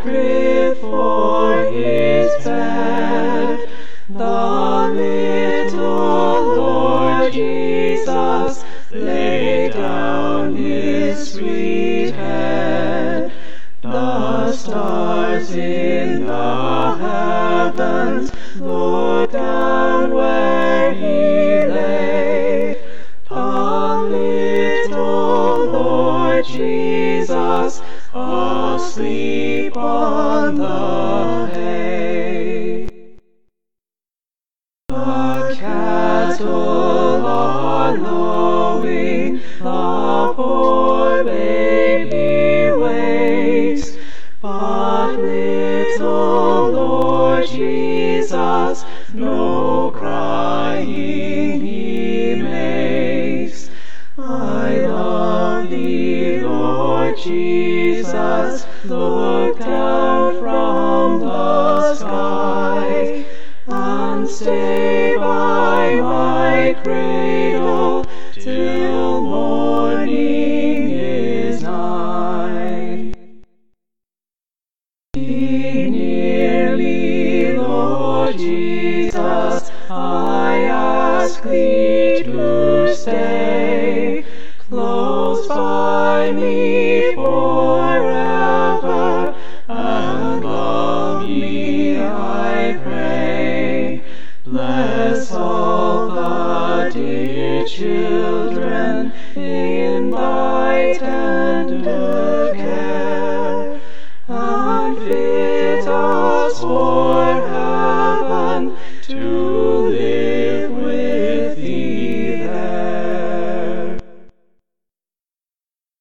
crib for his bed. The little Lord Jesus laid down his sweet head. The stars in the heavens looked down where he lay. The little Lord Jesus asleep on the hay. The cattle are lowing, the poor baby wakes, but little Lord Jesus no crying he makes. I love thee, Lord Jesus, look down from the sky, and stay by my cradle till morning is nigh. Be near me, Lord Jesus, I ask thee to stay close by me forever, and love me, I pray. Bless all the dear children